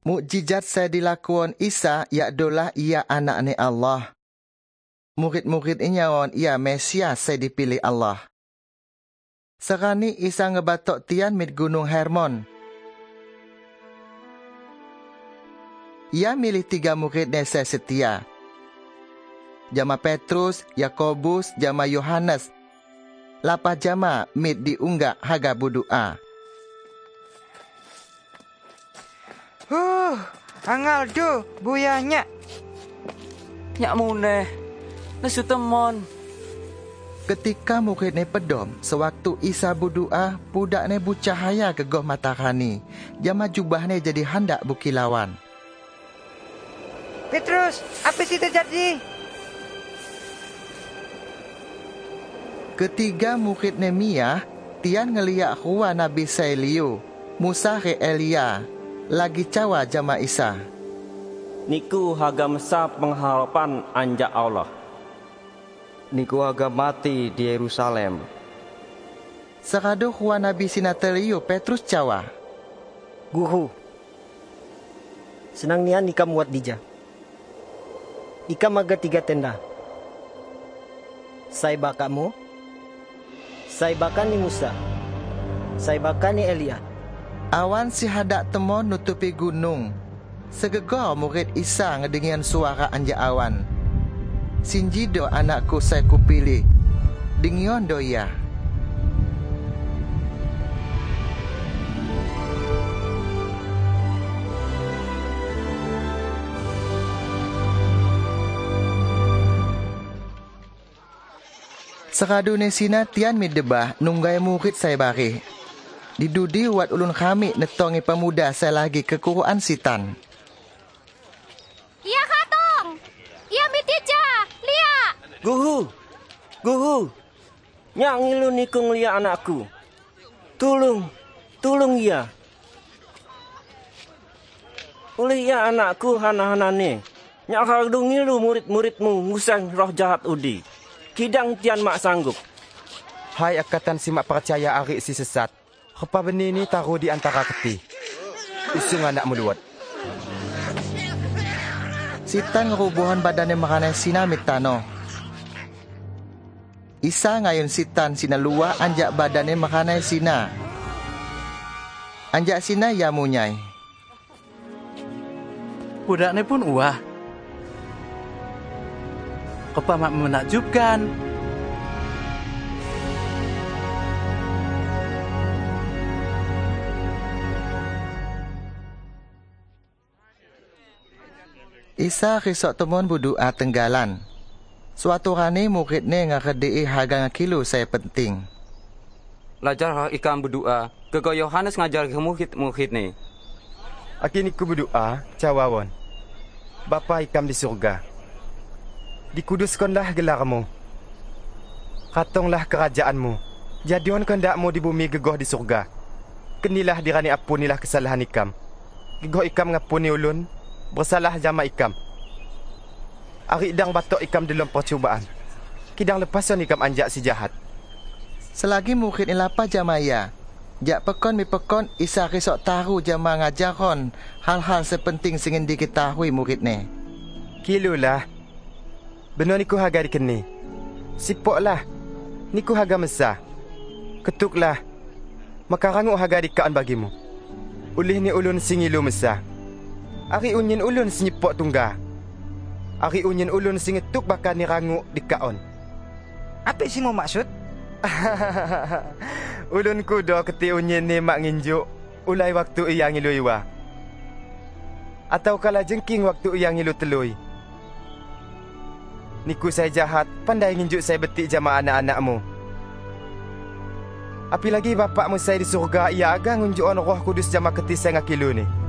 Mukjizat saya dilakukan Isa ialah ia anak-anak Allah. Murid-murid inyawan ia Mesias saya dipilih Allah. Serani Isa ngebatok tian mid gunung Hermon. Ia milih 3 muridnya saya setia. Jama Petrus, Yakobus, jama Yohanes. Lapa jama mid diunggak haga budua. Angal do buyanya. Nyak muneh, nesu temon. Ketika muridnya pedom, sewaktu Isa budua, budaknya bucahaya ke goh matahari. Jama jubahnya jadi handak bukilauan. Petrus, apa sih terjadi? Ketiga murid Nehemia, tian ngeliat huwa Nabi Sailiu, Musa ke Elia, lagi cawa jama Isa. Niku haga mesa pengharapan anja Allah. Niku haga mati di Yerusalem. Seradu huwa Nabi Sinateliu, Petrus cawa. Guru, senang nian ika muat dija. Ika maga 3 tenda. Saya bakamu, saya bakani Musa, saya bakani Elia. Awan si hadak temon nutupi gunung. Segegor murid Isa ngedengian suara anja awan. Sinjido anakku saya kupilih. Dengion doya. Seradu nesina tian midebah nunggai murid saya bari. Didudi wat ulun kami netongi pemuda saya lagi kekuruan sitan. Ya katong, ya mitija, lia. Guru, nyak ngilu niku ngeliat anakku. Tolong ya. Oleh ya anakku hana-hanane, nyak hardu ngilu murid-muridmu ngusang roh jahat udi. Kidang tian mak sanggup. Hai akatan si mak percaya arik si sesat. Kepa benih ni taruh di antara keti. Usung anak meluat. Sitan ngerubuhan badannya makanai sina mitano. Isa ngayun sitan sina luar anjak badannya makanai sina. Anjak sina ya munyai. Budaknya pun uah. Kepa mak menakjubkan. Isa risok temon budua tenggalan. Suatu rani muridnya ngakedei harga kilo saya penting. Lajar ikam berdoa. Kego Yohanes ngajar ke murid ni. Akini ku berdoa, cawawan. Bapa ikam di surga. Dikuduskanlah gelarmu. Katonglah kerajaanmu. Jadion kehendakmu di bumi gegoh di surga. Kenilah dirani apunilah kesalahan ikam. Gegoh ikam ngapuni ulun. Bersalah jama ikam. Arik dang batok ikam dalam percubaan. Kidang lepasan ikam anjak si jahat. Selagi murid ni lapa jamaya. Jak pekon mi pekon Isa risok tahu jama ngajaron hal-hal sepenting singin diketahui murid ni. Kilulah. Benar niku haga dikeni. Sipoklah. Niku haga mesa. Ketuklah. Maka rangup haga dikaan bagimu. Ulih ni ulun singilu mesa. Ari unyin ulun senyepok tungga. Ari unyin ulun singetuk bakal ni rangup dikaon. Apa sih mau maksud? Ulun kudo keti unyin ni mak nginjuk. Ulai waktu ia ngilu iwa. Atau kala jengking waktu ia ngilu telui. Niku saya jahat, pandai nginjuk saya betik jama anak-anakmu. Api lagi bapakmu saya di surga, ia agak ngunjuk on roh kudus jama keti saya ngakilu ni.